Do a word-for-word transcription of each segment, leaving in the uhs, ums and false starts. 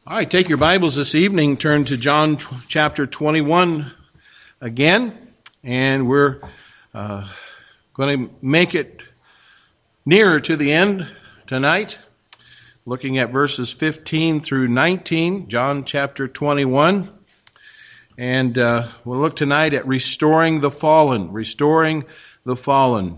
All right, take your Bibles this evening, turn to John t- chapter twenty-one again, and we're uh, going to make it nearer to the end tonight, looking at verses fifteen through nineteen, John chapter twenty-one. And uh, we'll look tonight at restoring the fallen, restoring the fallen.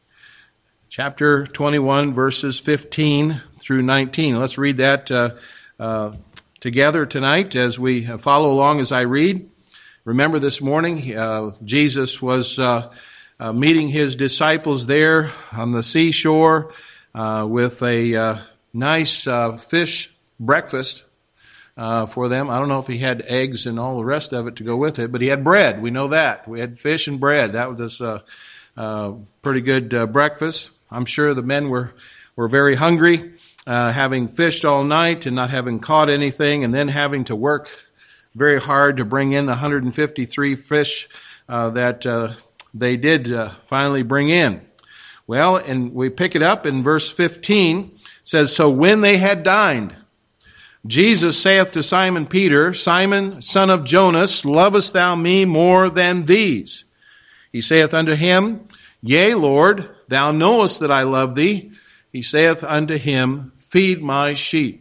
Chapter twenty-one, verses fifteen through nineteen. Let's read that uh, uh, together tonight as we follow along as I read. Remember this morning, uh, Jesus was uh, uh, meeting his disciples there on the seashore uh, with a uh, nice uh, fish breakfast uh, for them. I don't know if he had eggs and all the rest of it to go with it, but he had bread. We know that. We had fish and bread. That was a uh, uh, pretty good uh, breakfast. I'm sure the men were, were very hungry. Uh, having fished all night and not having caught anything, and then having to work very hard to bring in the one hundred fifty-three fish uh, that uh, they did uh, finally bring in. Well, and we pick it up in verse fifteen. It says, "So when they had dined, Jesus saith to Simon Peter, Simon, son of Jonas, lovest thou me more than these? He saith unto him, Yea, Lord, thou knowest that I love thee. He saith unto him, Feed my sheep,"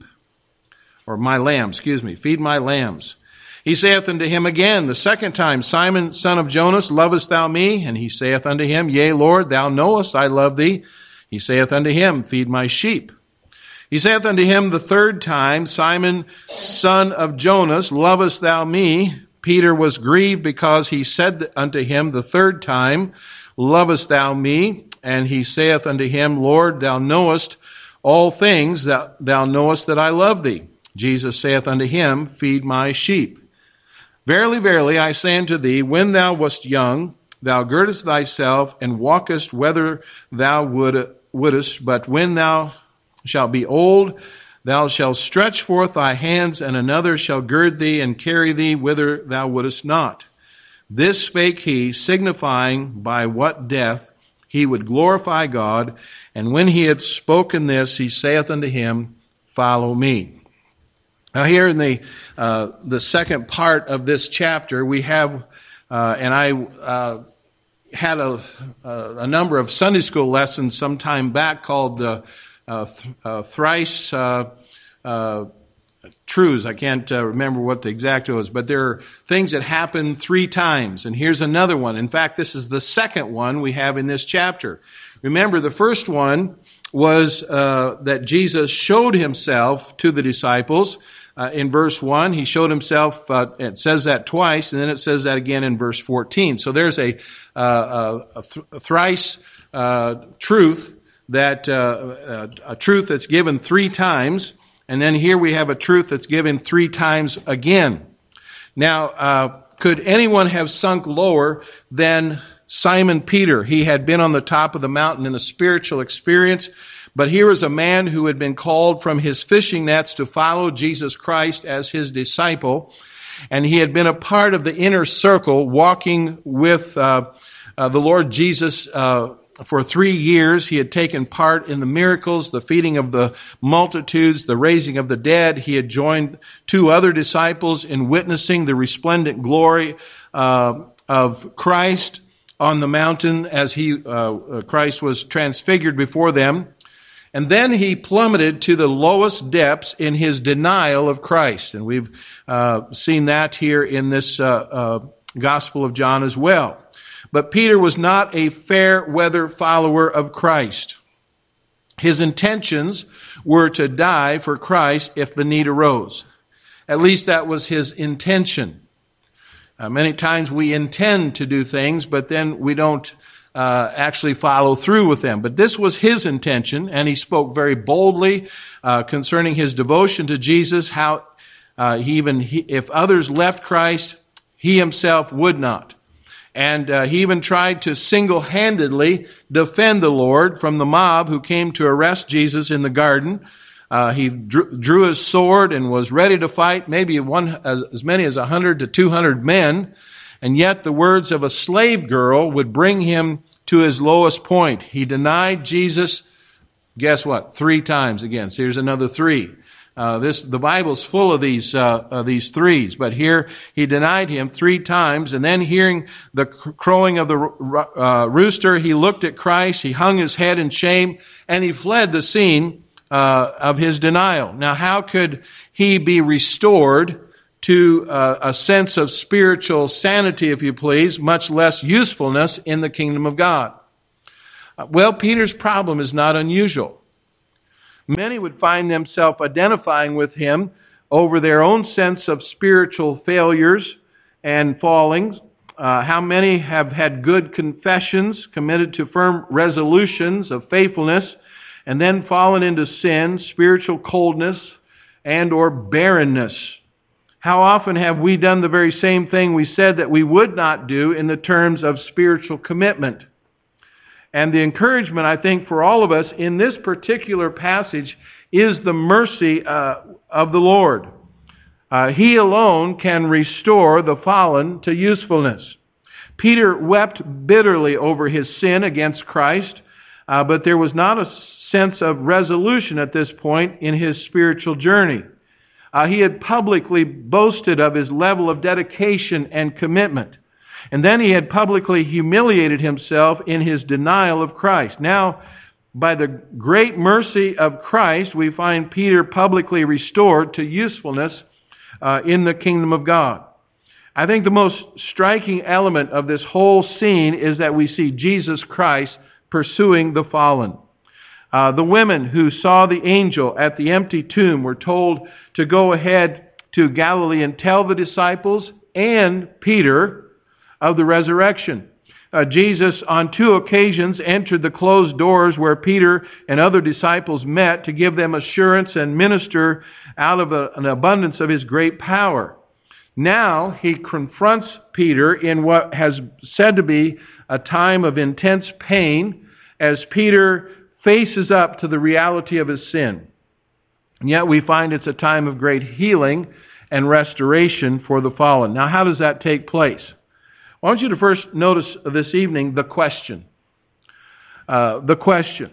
or my lambs, excuse me, feed my lambs. He saith unto him again the second time, Simon, son of Jonas, lovest thou me? And he saith unto him, Yea, Lord, thou knowest I love thee. He saith unto him, Feed my sheep. He saith unto him the third time, Simon, son of Jonas, lovest thou me? Peter was grieved because he said unto him the third time, Lovest thou me? And he saith unto him, Lord, thou knowest all things, that thou knowest that I love thee. Jesus saith unto him, Feed my sheep. Verily, verily, I say unto thee, when thou wast young, thou girdest thyself and walkest whither thou would, wouldest, but when thou shalt be old, thou shalt stretch forth thy hands, and another shall gird thee and carry thee whither thou wouldest not. This spake he, signifying by what death he would glorify God. And when he had spoken this, he saith unto him, Follow me. Now here in the uh, the second part of this chapter, we have, uh, and I uh, had a, a number of Sunday school lessons some time back called uh, uh, th- uh, Thrice uh, uh, Truths. I can't uh, remember what the exact was, but there are things that happen three times. And here's another one. In fact, this is the second one we have in this chapter. Remember, the first one was uh, that Jesus showed himself to the disciples. Uh, in verse one, he showed himself, uh, it says that twice, and then it says that again in verse fourteen. So there's a, uh, a, th- a thrice uh, truth, that uh, a, a truth that's given three times. And then here we have a truth that's given three times again. Now, uh, could anyone have sunk lower than Simon Peter? He had been on the top of the mountain in a spiritual experience, but here is a man who had been called from his fishing nets to follow Jesus Christ as his disciple, and he had been a part of the inner circle, walking with uh, uh, the Lord Jesus uh For three years. He had taken part in the miracles, the feeding of the multitudes, the raising of the dead. He had joined two other disciples in witnessing the resplendent glory uh, of Christ on the mountain as he uh, Christ was transfigured before them. And then he plummeted to the lowest depths in his denial of Christ. And we've uh, seen that here in this uh, uh, Gospel of John as well. But Peter was not a fair weather follower of Christ. His intentions were to die for Christ if the need arose. At least that was his intention. Uh, many times we intend to do things, but then we don't uh, actually follow through with them. But this was his intention, and he spoke very boldly uh, concerning his devotion to Jesus, how uh, he even he, if others left Christ, he himself would not. And uh, he even tried to single-handedly defend the Lord from the mob who came to arrest Jesus in the garden. Uh, he drew, drew his sword and was ready to fight, maybe one as, as many as one hundred to two hundred men. And yet the words of a slave girl would bring him to his lowest point. He denied Jesus, guess what, three times again. So here's another three. Uh, this the Bible's full of these uh, uh, these threes, but here he denied him three times, and then hearing the crowing of the uh, rooster, he looked at Christ, he hung his head in shame, and he fled the scene uh, of his denial. Now, how could he be restored to uh, a sense of spiritual sanity, if you please, much less usefulness in the kingdom of God? Uh, well, Peter's problem is not unusual. Many would find themselves identifying with him over their own sense of spiritual failures and fallings. Uh, how many have had good confessions, committed to firm resolutions of faithfulness, and then fallen into sin, spiritual coldness, and or barrenness? How often have we done the very same thing we said that we would not do in the terms of spiritual commitment? And the encouragement, I think, for all of us in this particular passage is the mercy uh, of the Lord. Uh, he alone can restore the fallen to usefulness. Peter wept bitterly over his sin against Christ, uh, but there was not a sense of resolution at this point in his spiritual journey. Uh, he had publicly boasted of his level of dedication and commitment. And then he had publicly humiliated himself in his denial of Christ. Now, by the great mercy of Christ, we find Peter publicly restored to usefulness uh, in the kingdom of God. I think the most striking element of this whole scene is that we see Jesus Christ pursuing the fallen. Uh, the women who saw the angel at the empty tomb were told to go ahead to Galilee and tell the disciples and Peter of the resurrection. Uh, Jesus, on two occasions, entered the closed doors where Peter and other disciples met to give them assurance and minister out of a, an abundance of his great power. Now he confronts Peter in what has said to be a time of intense pain as Peter faces up to the reality of his sin. And yet we find it's a time of great healing and restoration for the fallen. Now, how does that take place? I want you to first notice this evening the question. Uh, the question.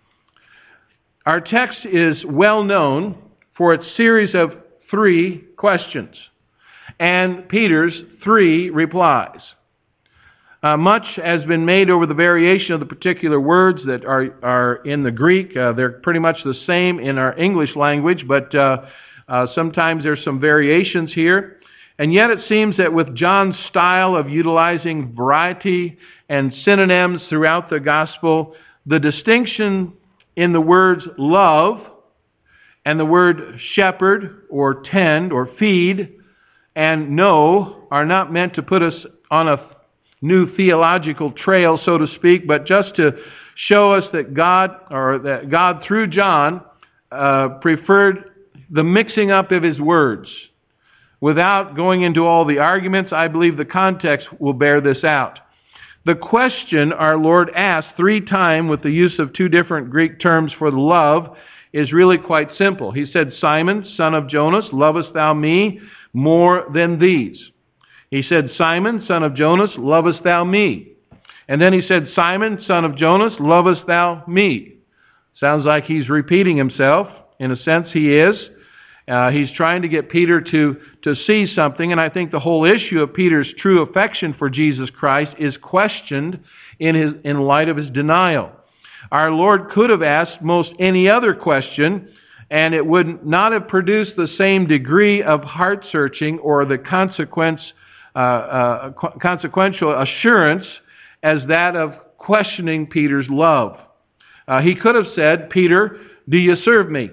Our text is well known for its series of three questions and Peter's three replies. Uh, much has been made over the variation of the particular words that are, are in the Greek. Uh, they're pretty much the same in our English language, but uh, uh, sometimes there's some variations here. And yet it seems that with John's style of utilizing variety and synonyms throughout the gospel, the distinction in the words love and the word shepherd or tend or feed and know are not meant to put us on a new theological trail, so to speak, but just to show us that God, or that God through John, uh, preferred the mixing up of his words. Without going into all the arguments, I believe the context will bear this out. The question our Lord asked three times with the use of two different Greek terms for the love is really quite simple. He said, Simon, son of Jonas, lovest thou me more than these? He said, Simon, son of Jonas, lovest thou me? And then he said, Simon, son of Jonas, lovest thou me? Sounds like he's repeating himself. In a sense, he is. Uh, he's trying to get Peter to, to see something, and I think the whole issue of Peter's true affection for Jesus Christ is questioned in his in light of his denial. Our Lord could have asked most any other question, and it would not have produced the same degree of heart-searching or the consequence, uh, uh, consequential assurance as that of questioning Peter's love. Uh, he could have said, Peter, do you serve me?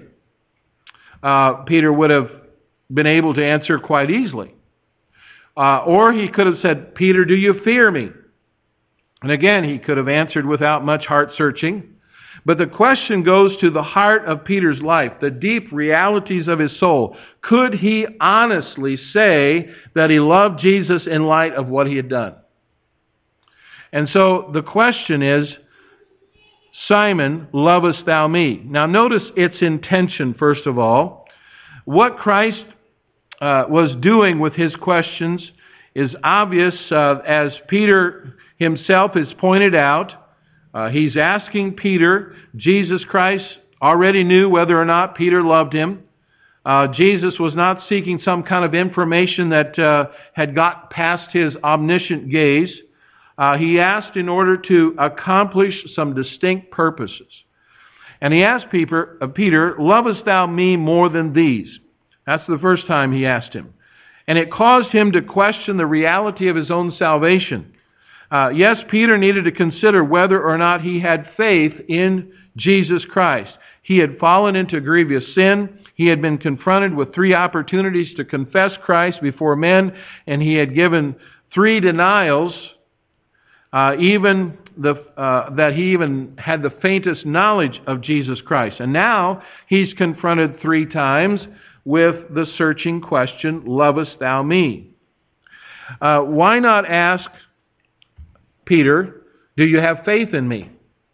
Uh, Peter would have been able to answer quite easily. Uh, or he could have said, Peter, do you fear me? And again, he could have answered without much heart-searching. But the question goes to the heart of Peter's life, the deep realities of his soul. Could he honestly say that he loved Jesus in light of what he had done? And so the question is, Simon, lovest thou me? Now notice its intention, first of all. What Christ uh, was doing with his questions is obvious uh, as Peter himself has pointed out. Uh, he's asking Peter. Jesus Christ already knew whether or not Peter loved him. Uh, Jesus was not seeking some kind of information that uh, had got past his omniscient gaze. Uh, he asked in order to accomplish some distinct purposes. And he asked Peter, uh, Peter, lovest thou me more than these? That's the first time he asked him. And it caused him to question the reality of his own salvation. Uh, yes, Peter needed to consider whether or not he had faith in Jesus Christ. He had fallen into grievous sin. He had been confronted with three opportunities to confess Christ before men, and he had given three denials, uh, even the, uh, that he even had the faintest knowledge of Jesus Christ. And now he's confronted three times with the searching question, lovest thou me? Uh, why not ask Peter, do you have faith in me?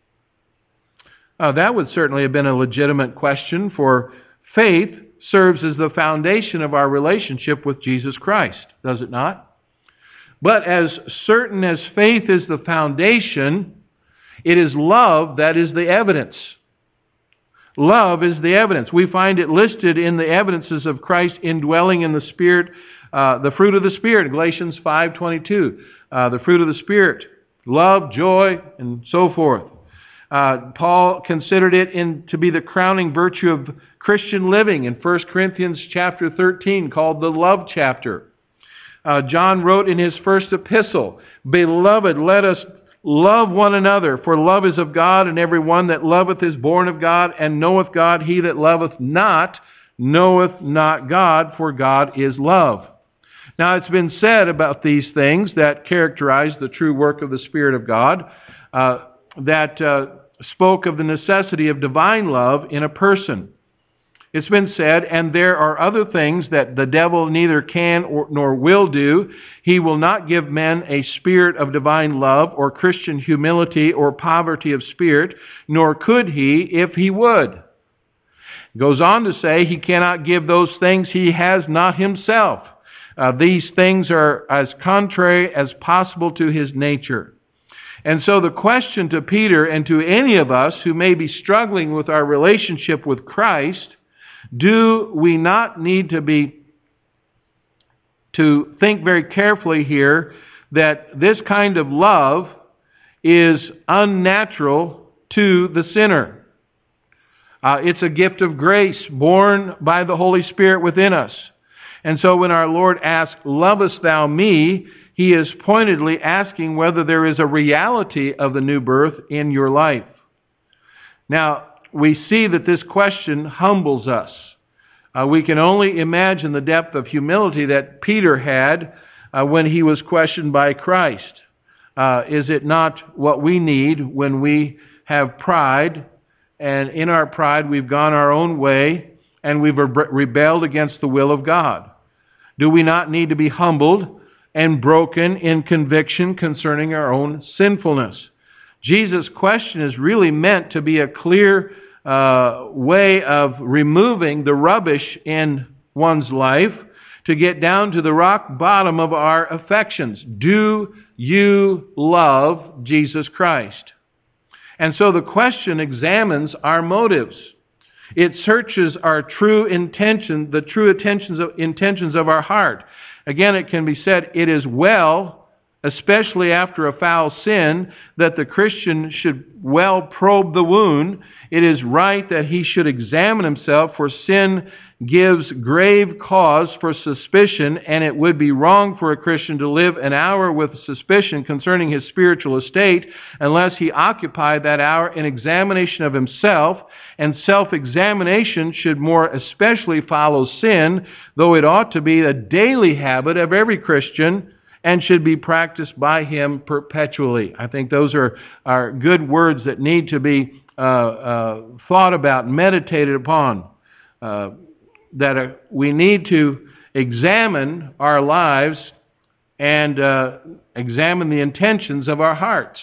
Uh, that would certainly have been a legitimate question, for faith serves as the foundation of our relationship with Jesus Christ, does it not? But as certain as faith is the foundation, it is love that is the evidence. Love is the evidence. We find it listed in the evidences of Christ indwelling in the Spirit, uh, the fruit of the Spirit, Galatians five twenty-two. Uh, the fruit of the Spirit, love, joy, and so forth. Uh, Paul considered it in, to be the crowning virtue of Christian living in First Corinthians chapter thirteen, called the love chapter. Uh, John wrote in his first epistle, Beloved, let us love one another, for love is of God, and every one that loveth is born of God, and knoweth God. He that loveth not knoweth not God, for God is love. Now, it's been said about these things that characterize the true work of the Spirit of God, uh, that uh, spoke of the necessity of divine love in a person. It's been said, and there are other things that the devil neither can or, nor will do. He will not give men a spirit of divine love or Christian humility or poverty of spirit, nor could he if he would. Goes on to say he cannot give those things he has not himself. Uh, these things are as contrary as possible to his nature. And so the question to Peter and to any of us who may be struggling with our relationship with Christ, do we not need to be to think very carefully here that this kind of love is unnatural to the sinner? Uh, it's a gift of grace born by the Holy Spirit within us. And so when our Lord asks, lovest thou me? He is pointedly asking whether there is a reality of the new birth in your life. Now, we see that this question humbles us. Uh, we can only imagine the depth of humility that Peter had uh, when he was questioned by Christ. Uh, is it not what we need when we have pride, and in our pride we've gone our own way, and we've re- rebelled against the will of God? Do we not need to be humbled and broken in conviction concerning our own sinfulness? Jesus' question is really meant to be a clear uh, way of removing the rubbish in one's life to get down to the rock bottom of our affections. Do you love Jesus Christ? And so the question examines our motives. It searches our true intention, the true intentions of, intentions of our heart. Again, it can be said, it is well, especially after a foul sin, that the Christian should well probe the wound. It is right that he should examine himself, for sin gives grave cause for suspicion, and it would be wrong for a Christian to live an hour with suspicion concerning his spiritual estate unless he occupied that hour in examination of himself. And self-examination should more especially follow sin, though it ought to be a daily habit of every Christian and should be practiced by him perpetually. I think those are, are good words that need to be uh, uh, thought about, meditated upon. Uh, that uh, we need to examine our lives and uh, examine the intentions of our hearts.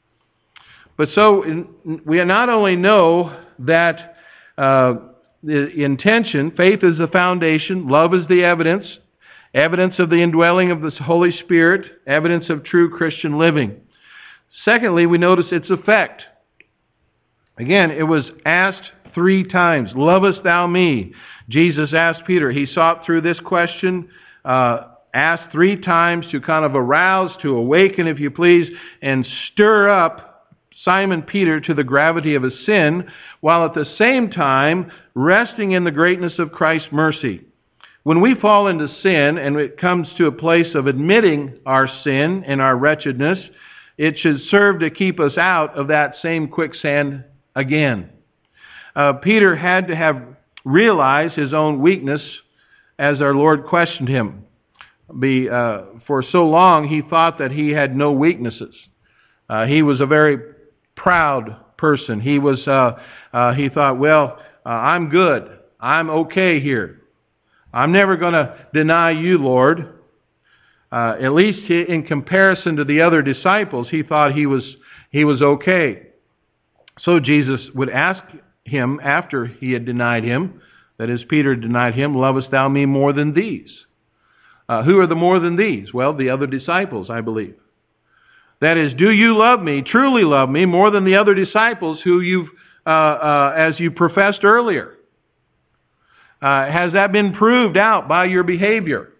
But so in, we not only know that uh, the intention, faith is the foundation, love is the evidence, evidence of the indwelling of the Holy Spirit, evidence of true Christian living. Secondly, we notice its effect. Again, it was asked three times. Lovest thou me? Jesus asked Peter. He sought through this question, uh, asked three times to kind of arouse, to awaken, if you please, and stir up Simon Peter to the gravity of his sin, while at the same time resting in the greatness of Christ's mercy. When we fall into sin and it comes to a place of admitting our sin and our wretchedness, it should serve to keep us out of that same quicksand again. Uh, Peter had to have realized his own weakness as our Lord questioned him. Be, uh, for so long he thought that he had no weaknesses. Uh, he was a very proud person. He was. Uh, uh, he thought, well, uh, I'm good. I'm okay here. I'm never going to deny you, Lord. Uh, at least he, in comparison to the other disciples, he thought he was he was okay. So Jesus would ask him after he had denied him, that is, Peter denied him, lovest thou me more than these? Uh, who are the more than these? Well, the other disciples, I believe. That is, do you love me, truly love me, more than the other disciples who you've, uh, uh, as you professed earlier? Uh, has that been proved out by your behavior?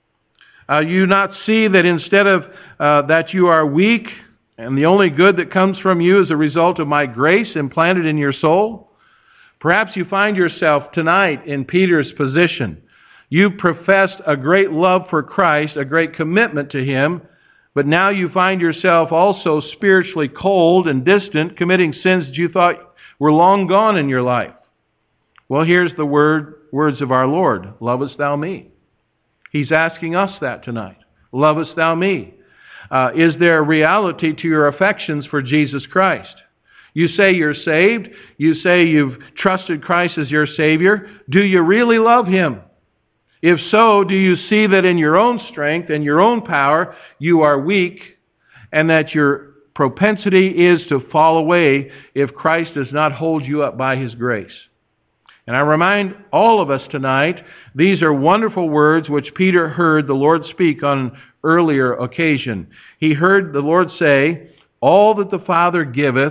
Uh, you not see that instead of uh, that you are weak, and the only good that comes from you is a result of my grace implanted in your soul? Perhaps you find yourself tonight in Peter's position. You professed a great love for Christ, a great commitment to Him, but now you find yourself also spiritually cold and distant, committing sins that you thought were long gone in your life. Well, here's the word, words of our Lord, lovest thou me? He's asking us that tonight. Lovest thou me? Uh, is there a reality to your affections for Jesus Christ? You say you're saved. You say you've trusted Christ as your Savior. Do you really love Him? If so, do you see that in your own strength and your own power you are weak, and that your propensity is to fall away if Christ does not hold you up by His grace? And I remind all of us tonight, these are wonderful words which Peter heard the Lord speak on an earlier occasion. He heard the Lord say, all that the Father giveth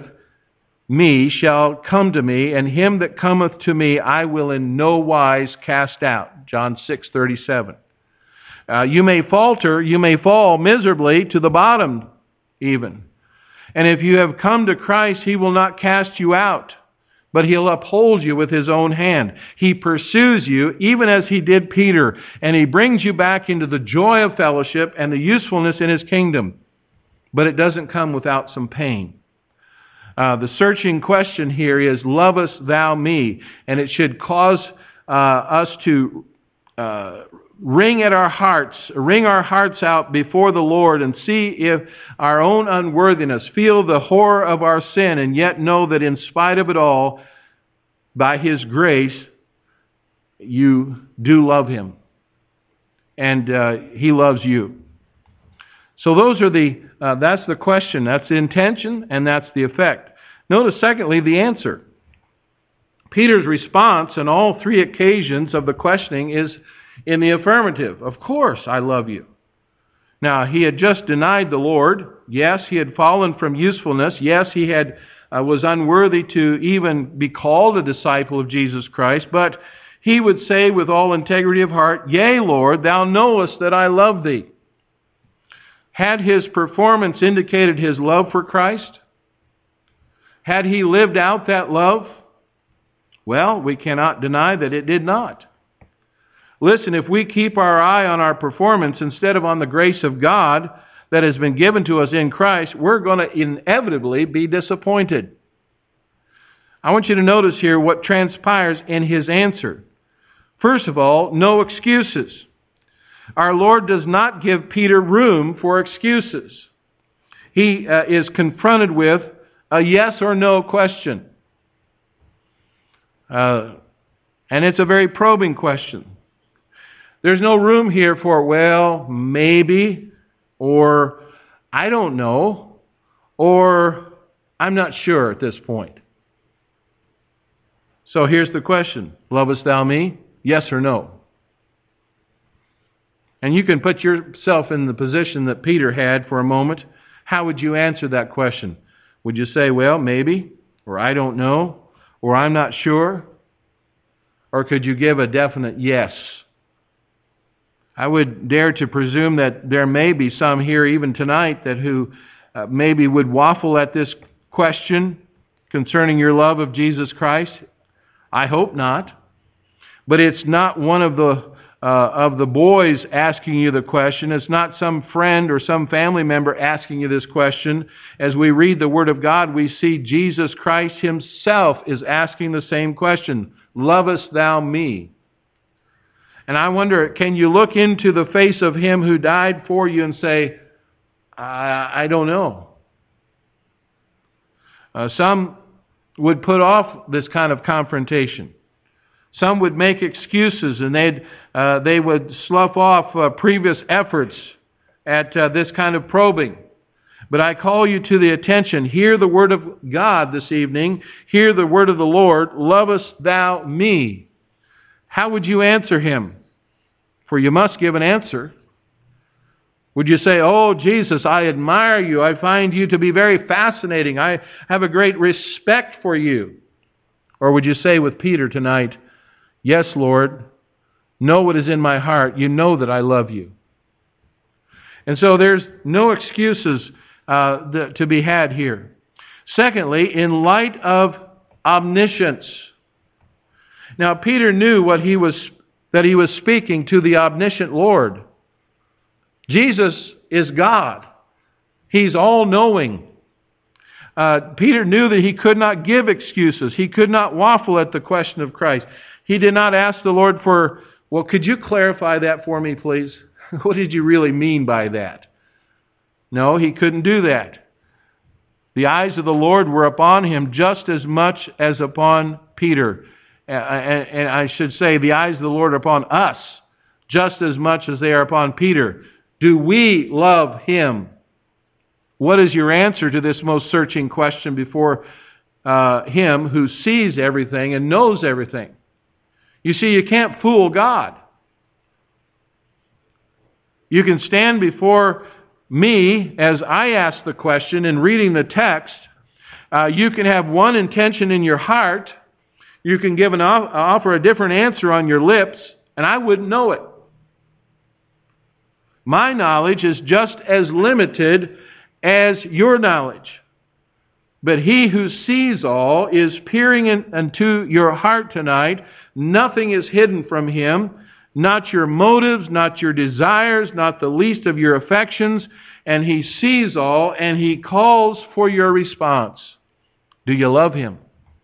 me shall come to me, and him that cometh to me I will in no wise cast out. John six thirty-seven. Uh, you may falter, you may fall miserably to the bottom even. And if you have come to Christ, He will not cast you out, but He'll uphold you with His own hand. He pursues you, even as He did Peter, and He brings you back into the joy of fellowship and the usefulness in His kingdom. But it doesn't come without some pain. Uh, the searching question here is, lovest thou me? And it should cause uh, us to uh, wring at our hearts, wring our hearts out before the Lord and see if our own unworthiness, feel the horror of our sin, and yet know that in spite of it all, by His grace, you do love Him. And uh, He loves you. So those are the, uh, that's the question, that's the intention, and that's the effect. Notice, secondly, the answer. Peter's response on all three occasions of the questioning is in the affirmative. Of course, I love you. Now, he had just denied the Lord. Yes, he had fallen from usefulness. Yes, he had uh, was unworthy to even be called a disciple of Jesus Christ. But he would say with all integrity of heart, Yea, Lord, thou knowest that I love thee. Had his performance indicated his love for Christ? Had he lived out that love? Well, we cannot deny that it did not. Listen, if we keep our eye on our performance instead of on the grace of God that has been given to us in Christ, we're going to inevitably be disappointed. I want you to notice here what transpires in his answer. First of all, no excuses. Our Lord does not give Peter room for excuses. He uh, is confronted with a yes or no question. Uh, and it's a very probing question. There's no room here for, well, maybe, or I don't know, or I'm not sure at this point. So here's the question. Lovest thou me? Yes or no? And you can put yourself in the position that Peter had for a moment. How would you answer that question? Would you say, well, maybe, or I don't know, Or I'm not sure? Or could you give a definite yes? I would dare to presume that there may be some here even tonight that who uh, maybe would waffle at this question concerning your love of Jesus Christ. I hope not. But it's not one of the uh, of the boys asking you the question. It's not some friend or some family member asking you this question. As we read the Word of God, we see Jesus Christ Himself is asking the same question. Lovest thou me? And I wonder, can you look into the face of Him who died for you and say, I, I don't know? Uh, some would put off this kind of confrontation. Some would make excuses, and they'd uh, they would slough off uh, previous efforts at uh, this kind of probing. But I call you to the attention. Hear the word of God this evening. Hear the word of the Lord. Lovest thou me? How would you answer Him? For you must give an answer. Would you say, oh, Jesus, I admire you. I find you to be very fascinating. I have a great respect for you. Or would you say with Peter tonight, yes, Lord, know what is in my heart. You know that I love you. And so there's no excuses uh, th- to be had here. Secondly, in light of omniscience. Now, Peter knew what he was that he was speaking to the omniscient Lord. Jesus is God. He's all-knowing. Uh, Peter knew that he could not give excuses. He could not waffle at the question of Christ. He did not ask the Lord for, well, could you clarify that for me, please? What did you really mean by that? No, he couldn't do that. The eyes of the Lord were upon him just as much as upon Peter. And I should say, the eyes of the Lord are upon us just as much as they are upon Peter. Do we love Him? What is your answer to this most searching question before uh, Him who sees everything and knows everything? You see, you can't fool God. You can stand before me as I ask the question in reading the text. Uh, you can have one intention in your heart. You can give an off- offer a different answer on your lips, and I wouldn't know it. My knowledge is just as limited as your knowledge. But He who sees all is peering in, into your heart tonight. Nothing is hidden from Him. Not your motives, not your desires, not the least of your affections. And He sees all, and He calls for your response. Do you love Him?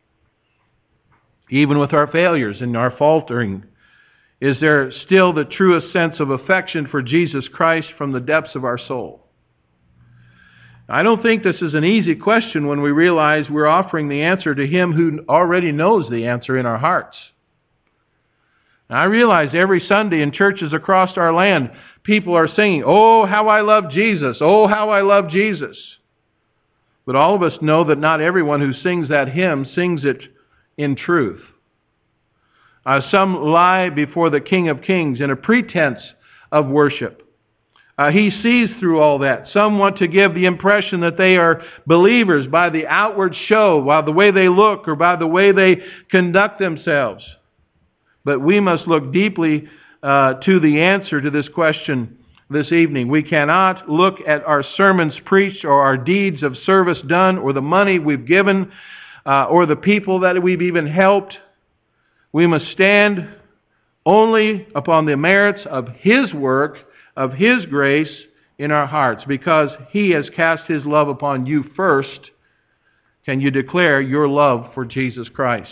Even with our failures and our faltering, is there still the truest sense of affection for Jesus Christ from the depths of our soul? I don't think this is an easy question when we realize we're offering the answer to Him who already knows the answer in our hearts. I realize every Sunday in churches across our land, people are singing, oh, how I love Jesus, oh, how I love Jesus. But all of us know that not everyone who sings that hymn sings it in truth. Uh, some lie before the King of Kings in a pretense of worship. Uh, he sees through all that. Some want to give the impression that they are believers by the outward show, by the way they look, or by the way they conduct themselves. But we must look deeply uh, to the answer to this question this evening. We cannot look at our sermons preached or our deeds of service done or the money we've given uh, or the people that we've even helped. We must stand only upon the merits of His work, of His grace in our hearts, because He has cast His love upon you first. Can you declare your love for Jesus Christ?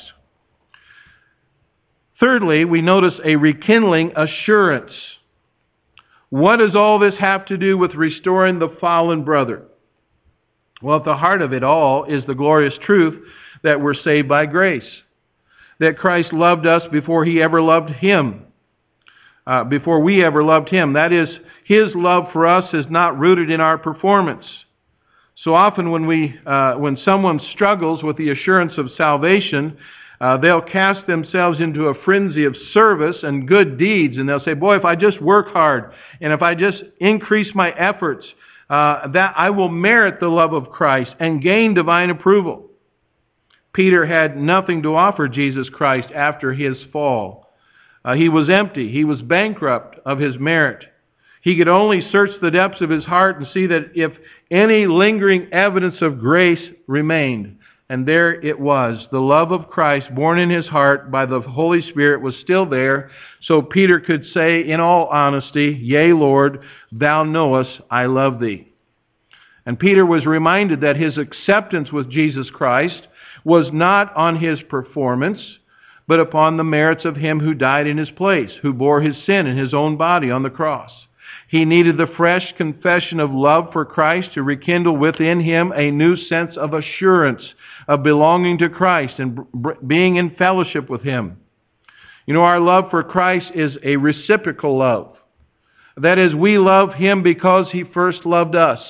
Thirdly, we notice a rekindling assurance. What does all this have to do with restoring the fallen brother? Well, at the heart of it all is the glorious truth that we're saved by grace. That Christ loved us before He ever loved him. Uh, before we ever loved Him. That is, His love for us is not rooted in our performance. So often when we, uh, when someone struggles with the assurance of salvation, uh, they'll cast themselves into a frenzy of service and good deeds, and they'll say, boy, if I just work hard, and if I just increase my efforts, uh, that I will merit the love of Christ and gain divine approval. Peter had nothing to offer Jesus Christ after his fall. Uh, he was empty. He was bankrupt of his merit. He could only search the depths of his heart and see that if any lingering evidence of grace remained, and there it was, the love of Christ born in his heart by the Holy Spirit was still there, so Peter could say in all honesty, "Yea, Lord, thou knowest I love thee." And Peter was reminded that his acceptance with Jesus Christ was not on his performance, but upon the merits of him who died in his place, who bore his sin in his own body on the cross. He needed the fresh confession of love for Christ to rekindle within him a new sense of assurance of belonging to Christ and being in fellowship with him. You know, our love for Christ is a reciprocal love. That is, we love him because he first loved us.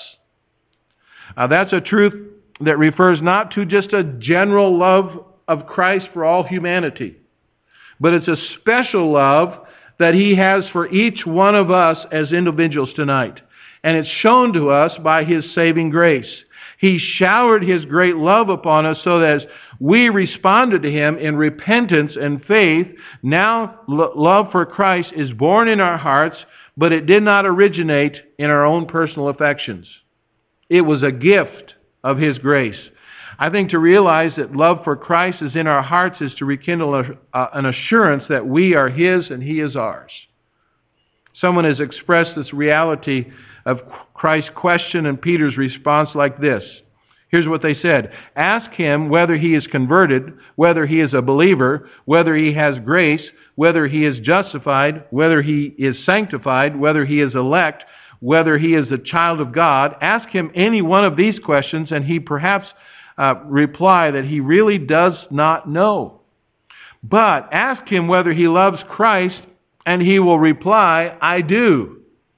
Uh, that's a truth that refers not to just a general love of Christ for all humanity, but it's a special love that he has for each one of us as individuals tonight. And it's shown to us by his saving grace. He showered his great love upon us so that as we responded to him in repentance and faith, now lo- love for Christ is born in our hearts, but it did not originate in our own personal affections. It was a gift of his grace. I think to realize that love for Christ is in our hearts is to rekindle a, uh, an assurance that we are his and he is ours. Someone has expressed this reality of Christ's question and Peter's response like this. Here's what they said. Ask him whether he is converted, whether he is a believer, whether he has grace, whether he is justified, whether he is sanctified, whether he is elect, whether he is a child of God. Ask him any one of these questions and he perhaps uh, reply that he really does not know. But ask him whether he loves Christ and he will reply, I do.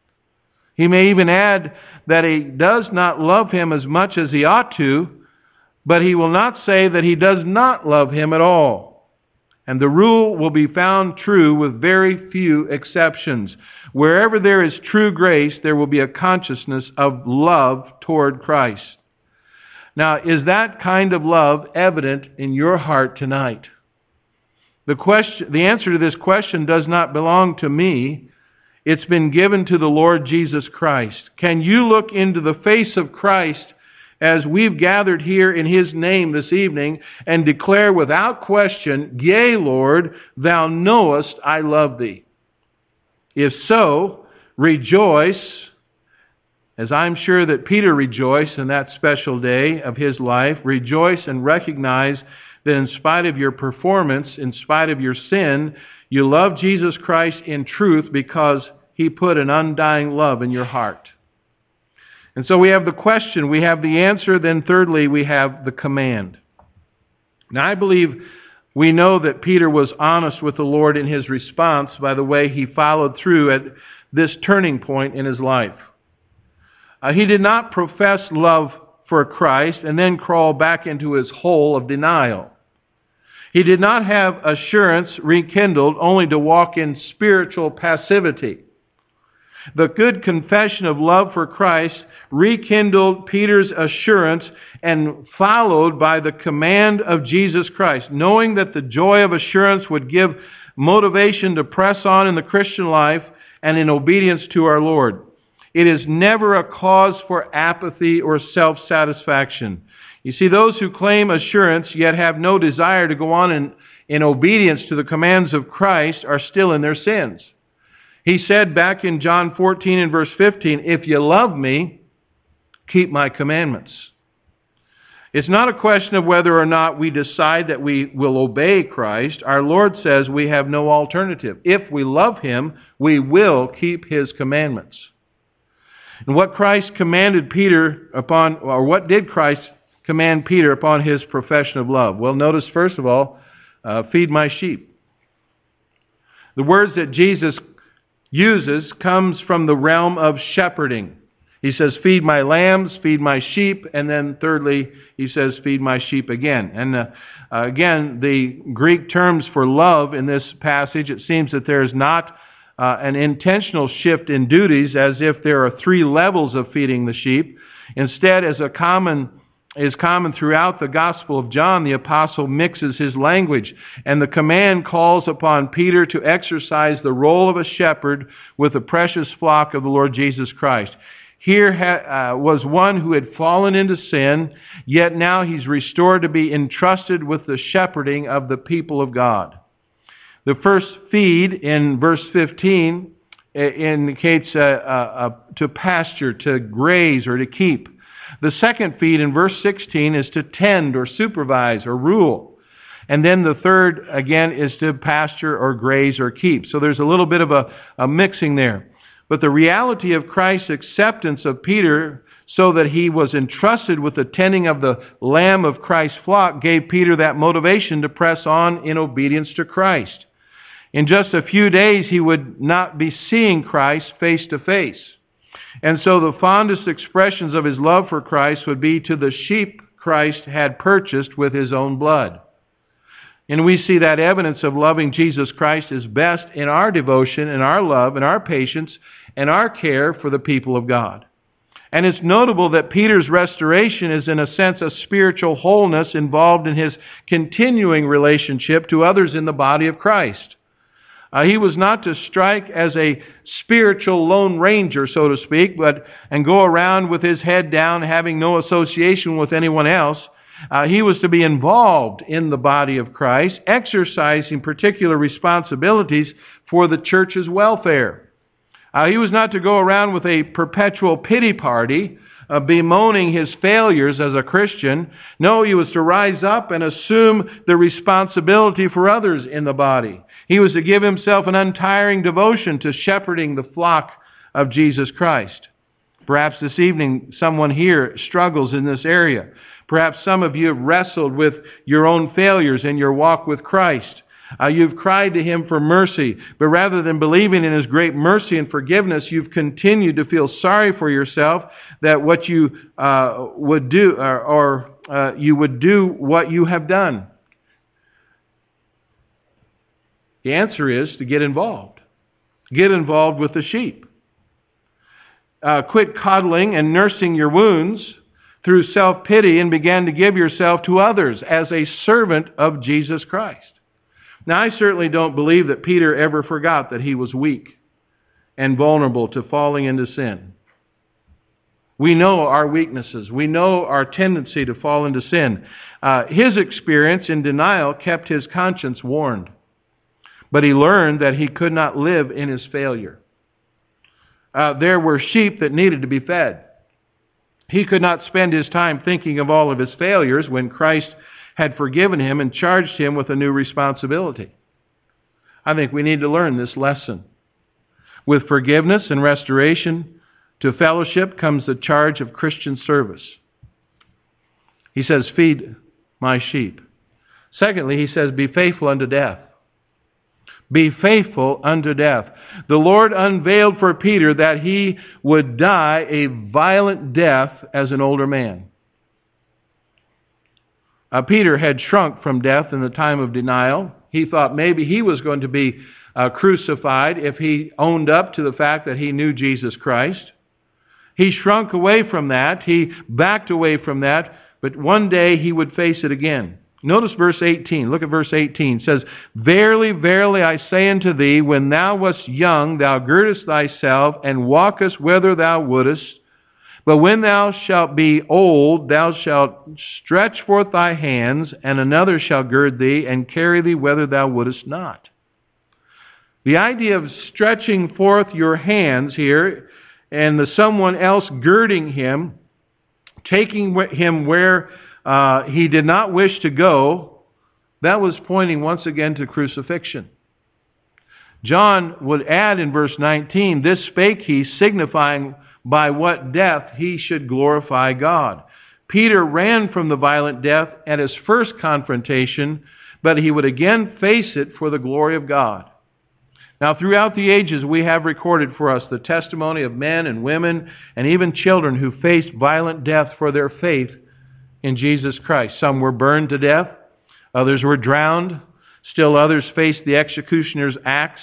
He may even add that he does not love him as much as he ought to, but he will not say that he does not love him at all. And the rule will be found true with very few exceptions. Wherever there is true grace, there will be a consciousness of love toward Christ. Now, is that kind of love evident in your heart tonight? The question, the answer to this question does not belong to me. It's been given to the Lord Jesus Christ. Can you look into the face of Christ as we've gathered here in his name this evening and declare without question, Yea, Lord, thou knowest I love thee? If so, rejoice, as I'm sure that Peter rejoiced in that special day of his life. Rejoice and recognize that in spite of your performance, in spite of your sin, you love Jesus Christ in truth because he put an undying love in your heart. And so we have the question, we have the answer, then thirdly, we have the command. Now I believe we know that Peter was honest with the Lord in his response by the way he followed through at this turning point in his life. Uh, he did not profess love for Christ and then crawl back into his hole of denial. He did not have assurance rekindled only to walk in spiritual passivity. The good confession of love for Christ rekindled Peter's assurance and followed by the command of Jesus Christ, knowing that the joy of assurance would give motivation to press on in the Christian life and in obedience to our Lord. It is never a cause for apathy or self-satisfaction. You see, those who claim assurance yet have no desire to go on in, in obedience to the commands of Christ are still in their sins. He said back in John fourteen and verse fifteen, if you love me, keep my commandments. It's not a question of whether or not we decide that we will obey Christ. Our Lord says we have no alternative. If we love him, we will keep his commandments. And what Christ commanded Peter upon, or what did Christ command Peter upon his profession of love? Well, notice first of all, uh, feed my sheep. The words that Jesus uses comes from the realm of shepherding. He says, feed my lambs, feed my sheep, and then thirdly, he says, feed my sheep again. And uh, uh, again, the Greek terms for love in this passage, it seems that there is not uh, an intentional shift in duties as if there are three levels of feeding the sheep. Instead, as a common is common throughout the Gospel of John. The apostle mixes his language, and the command calls upon Peter to exercise the role of a shepherd with the precious flock of the Lord Jesus Christ. Here ha, uh, was one who had fallen into sin, yet now he's restored to be entrusted with the shepherding of the people of God. The first feed in verse fifteen indicates uh, uh, uh, to pasture, to graze, or to keep. The second feed in verse sixteen is to tend or supervise or rule. And then the third, again, is to pasture or graze or keep. So there's a little bit of a, a mixing there. But the reality of Christ's acceptance of Peter so that he was entrusted with the tending of the lamb of Christ's flock gave Peter that motivation to press on in obedience to Christ. In just a few days, he would not be seeing Christ face to face. And so the fondest expressions of his love for Christ would be to the sheep Christ had purchased with his own blood. And we see that evidence of loving Jesus Christ is best in our devotion and our love and our patience and our care for the people of God. And it's notable that Peter's restoration is in a sense a spiritual wholeness involved in his continuing relationship to others in the body of Christ. Uh, he was not to strike as a spiritual lone ranger, so to speak, but and go around with his head down, having no association with anyone else. Uh, he was to be involved in the body of Christ, exercising particular responsibilities for the church's welfare. Uh, he was not to go around with a perpetual pity party, uh, bemoaning his failures as a Christian. No, he was to rise up and assume the responsibility for others in the body. He was to give himself an untiring devotion to shepherding the flock of Jesus Christ. Perhaps this evening someone here struggles in this area. Perhaps some of you have wrestled with your own failures in your walk with Christ. Uh, you've cried to Him for mercy, but rather than believing in His great mercy and forgiveness, you've continued to feel sorry for yourself that what you uh, would do, or, or uh, you would do what you have done. The answer is to get involved. Get involved with the sheep. Uh, quit coddling and nursing your wounds through self-pity and begin to give yourself to others as a servant of Jesus Christ. Now, I certainly don't believe that Peter ever forgot that he was weak and vulnerable to falling into sin. We know our weaknesses. We know our tendency to fall into sin. Uh, his experience in denial kept his conscience warned. But he learned that he could not live in his failure. Uh, there were sheep that needed to be fed. He could not spend his time thinking of all of his failures when Christ had forgiven him and charged him with a new responsibility. I think we need to learn this lesson. With forgiveness and restoration to fellowship comes the charge of Christian service. He says, feed my sheep. Secondly, he says, be faithful unto death. Be faithful unto death. The Lord unveiled for Peter that he would die a violent death as an older man. Uh, Peter had shrunk from death in the time of denial. He thought maybe he was going to be uh, crucified if he owned up to the fact that he knew Jesus Christ. He shrunk away from that. He backed away from that. But one day he would face it again. Notice verse eighteen. Look at verse eighteen. It says, Verily, verily, I say unto thee, when thou wast young, thou girdest thyself, and walkest whither thou wouldest. But when thou shalt be old, thou shalt stretch forth thy hands, and another shall gird thee, and carry thee whither thou wouldest not. The idea of stretching forth your hands here, and the someone else girding him, taking him where Uh, he did not wish to go, that was pointing once again to crucifixion. John would add in verse nineteen, this spake he, signifying by what death he should glorify God. Peter ran from the violent death at his first confrontation, but he would again face it for the glory of God. Now, throughout the ages, we have recorded for us the testimony of men and women and even children who faced violent death for their faith in Jesus Christ. Some were burned to death. Others were drowned. Still others faced the executioner's axe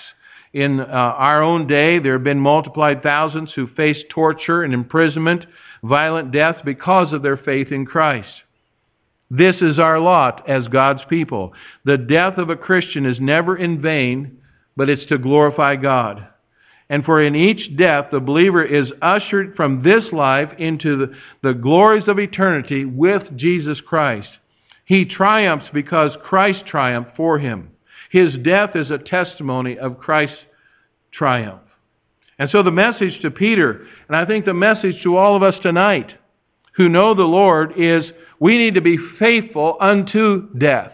In uh, our own day, there have been multiplied thousands who face torture and imprisonment, violent death because of their faith in Christ. This is our lot as God's people. The death of a Christian is never in vain, but it's to glorify God. And for in each death, the believer is ushered from this life into the, the glories of eternity with Jesus Christ. He triumphs because Christ triumphed for him. His death is a testimony of Christ's triumph. And so the message to Peter, and I think the message to all of us tonight who know the Lord, is we need to be faithful unto death.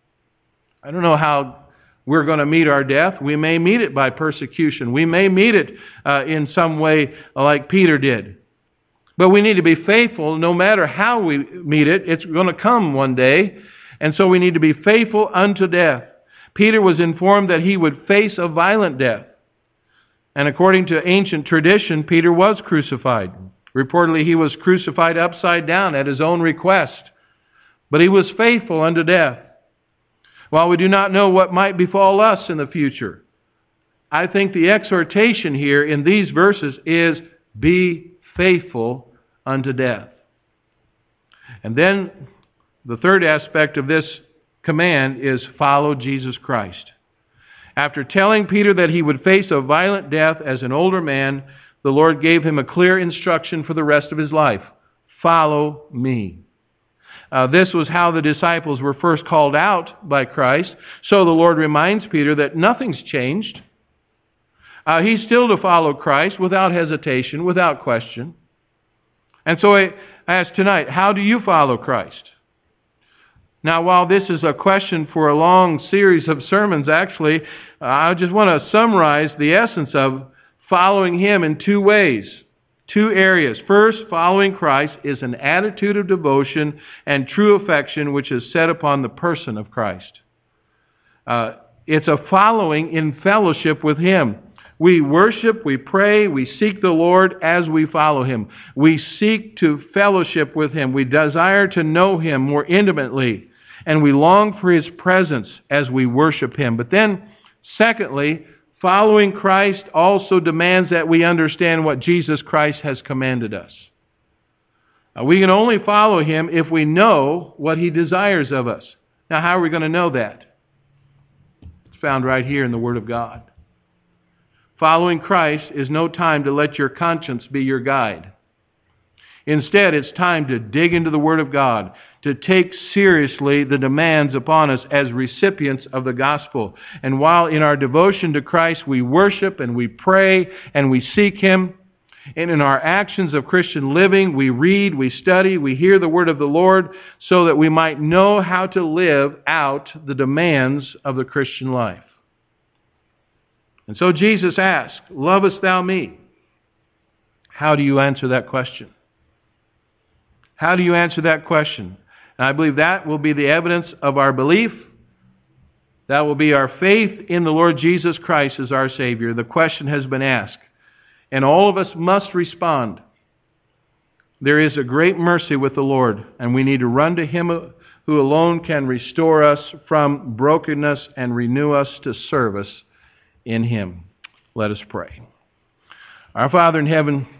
I don't know how we're going to meet our death. We may meet it by persecution. We may meet it uh, in some way like Peter did. But we need to be faithful no matter how we meet it. It's going to come one day. And so we need to be faithful unto death. Peter was informed that he would face a violent death. And according to ancient tradition, Peter was crucified. Reportedly, he was crucified upside down at his own request. But he was faithful unto death. While we do not know what might befall us in the future, I think the exhortation here in these verses is be faithful unto death. And then the third aspect of this command is follow Jesus Christ. After telling Peter that he would face a violent death as an older man, the Lord gave him a clear instruction for the rest of his life. Follow me. Uh, this was how the disciples were first called out by Christ. So the Lord reminds Peter that nothing's changed. Uh, he's still to follow Christ without hesitation, without question. And so I ask tonight, how do you follow Christ? Now, while this is a question for a long series of sermons, actually, uh, I just want to summarize the essence of following Him in two ways, two areas. First, following Christ is an attitude of devotion and true affection which is set upon the person of Christ. Uh, it's a following in fellowship with Him. We worship, we pray, we seek the Lord as we follow Him. We seek to fellowship with Him. We desire to know Him more intimately. And we long for His presence as we worship Him. But then, secondly, following Christ also demands that we understand what Jesus Christ has commanded us. Uh, we can only follow Him if we know what He desires of us. Now, how are we going to know that? It's found right here in the Word of God. Following Christ is no time to let your conscience be your guide. Instead, it's time to dig into the Word of God, to take seriously the demands upon us as recipients of the gospel. And while in our devotion to Christ we worship and we pray and we seek Him, and in our actions of Christian living we read, we study, we hear the word of the Lord so that we might know how to live out the demands of the Christian life. And so Jesus asked, "Lovest thou me?" How do you answer that question? How do you answer that question? And I believe that will be the evidence of our belief. That will be our faith in the Lord Jesus Christ as our Savior. The question has been asked. And all of us must respond. There is a great mercy with the Lord, and we need to run to Him who alone can restore us from brokenness and renew us to service in Him. Let us pray. Our Father in heaven,